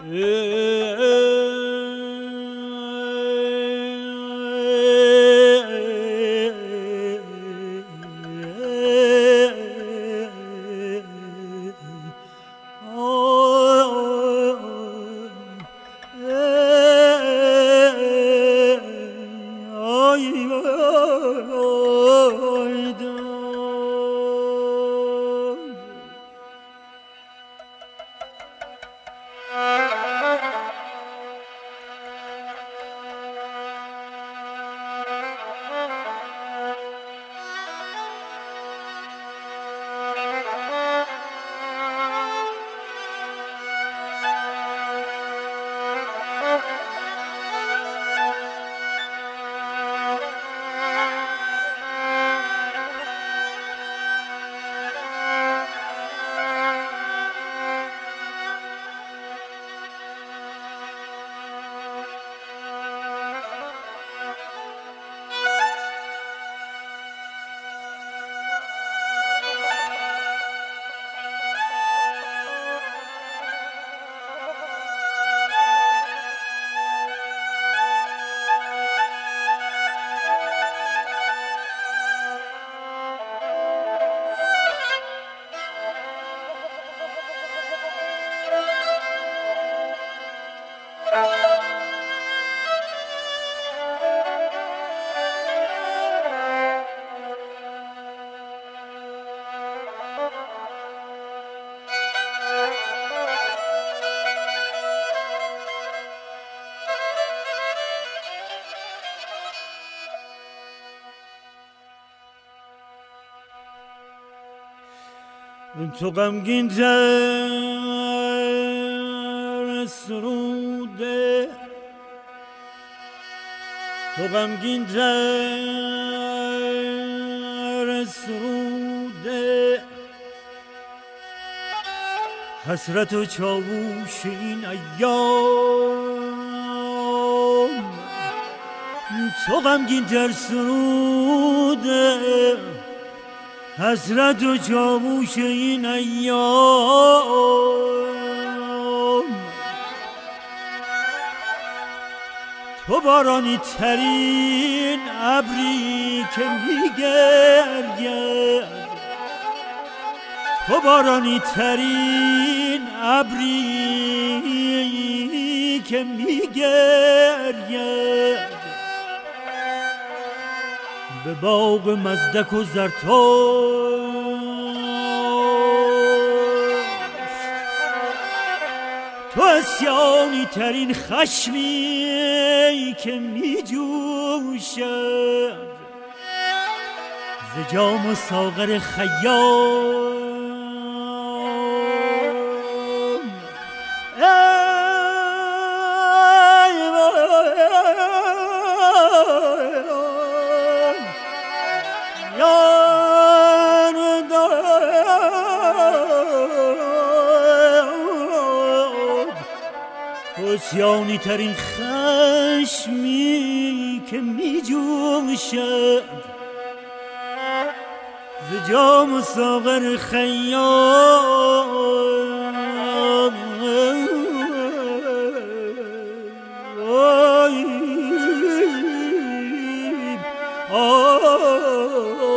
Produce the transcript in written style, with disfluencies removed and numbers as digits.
تو غمگین در سروده، تو غمگین در سروده، حسرت و چاووش این ایام. تو غمگین در سروده، حسرت و چاووش این ایام. تو بارانی ترین ابری که میگرید، تو بارانی ترین ابری که میگرید به باغ مزدک و زرتشت. تو اسیانی ترین خشمی که می جوشد ز جام و ساغر خیام. اسیانی ترین خشمی که می جوشد ز جام و ساغر خیام. آی